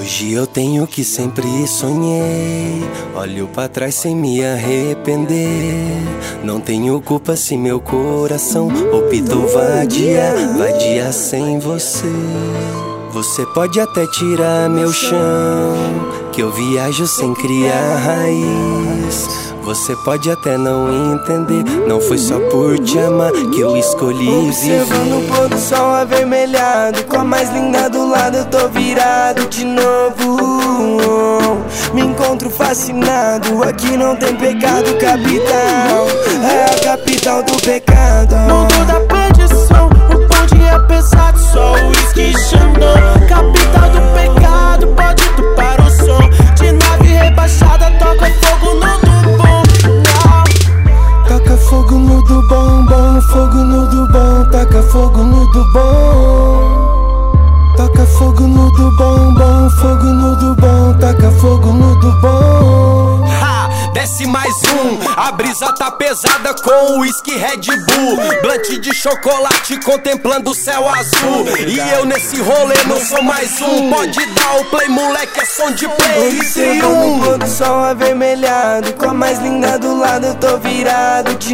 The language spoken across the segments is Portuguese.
Hoje eu tenho o que sempre sonhei. Olho pra trás sem me arrepender. Não tenho culpa se meu coração optou vadia sem você. Você pode até tirar meu chão, que eu viajo sem criar raiz. Você pode até não entender, não foi só por te amar que eu escolhi viver. Observando o pôr do sol avermelhado, com a mais linda do lado eu tô virado de novo. Me encontro fascinado, aqui não tem pecado capital. É a capital do pecado. Mundo da perdição, o bonde é pesado, só o uísque Xandão. Capital do pecado, pode tu para o som. De nave rebaixada, toca fogo no do bom. Taca fogo no do bom, bom, fogo no do bom. Taca fogo no do bom. Taca fogo no do bom, bom, fogo no do bom. Taca fogo no do bom. Desce mais um, a brisa tá pesada com o uísque Red Bull. Blunt de chocolate contemplando o céu azul. E eu nesse rolê não sou mais um. Pode dar o play, moleque, é som de play. Observando o pôr do sol avermelhado, com a mais linda do lado eu tô virado de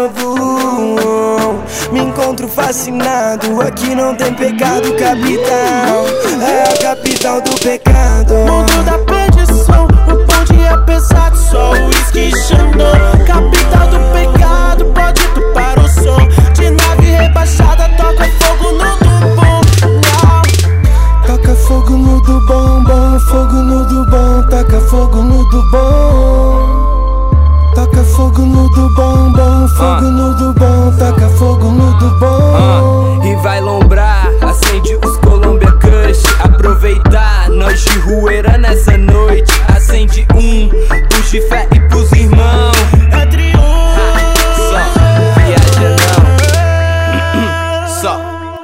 novo. Me encontro fascinado, aqui não tem pecado capital. É a capital do pecado. Mundo da perdição, o bonde é pesado, só o uísque Xandão. Capital do pecado, pode tu para o som. De nave rebaixada, toca fogo no do bom. Taca fogo no do bom, bom, fogo no do bom. Taca fogo no do bom. Taca fogo no do bom, bom, fogo no do bom. Taca fogo no do bom. E vai lombrar, acende os Columbia Kush. Aproveitar, nós de rueira nessa noite. Acende um, puxe fé e pros irmãos. Entre Só, viaja não. Só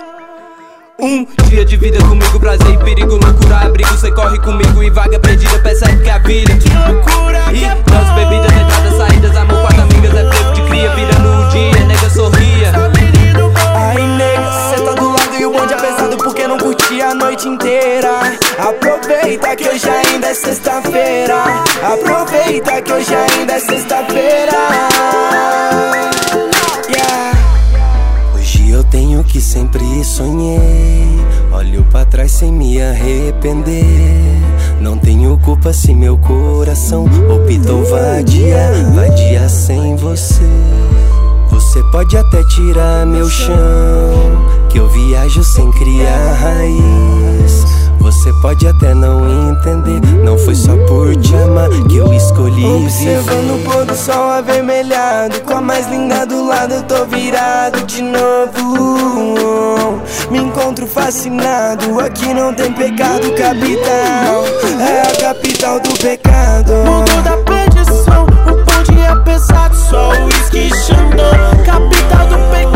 um dia de vida comigo, prazer e perigo, loucura, abrigo. Cê corre comigo e vaga perdida, percebe que a vida que loucura e que é nossas bebidas, entradas, saídas, amor com as amigas. É tempo de cria, virando um dia, nega sorria. Aí nega, cê tá do lado e o bonde é pesado porque não curti a noite inteira. Aproveita que hoje ainda é sexta-feira. Aproveita que hoje ainda é sexta-feira. Yeah. Hoje eu tenho o que sempre sonhei. Olho pra trás sem me arrepender. Não tenho culpa se meu coração optou vadia sem você. Você pode até tirar meu chão, que eu viajo sem criar raiz. Você pode até não entender, não foi só por te amar que eu escolhi Observando o viver. pôr do sol avermelhado, com a mais linda do lado eu tô virado de novo. Me encontro fascinado, aqui não tem pecado capital. É a capital do pecado. Mundo da perdição, o bonde é pesado, só o uísque Xandão. Capital do pecado.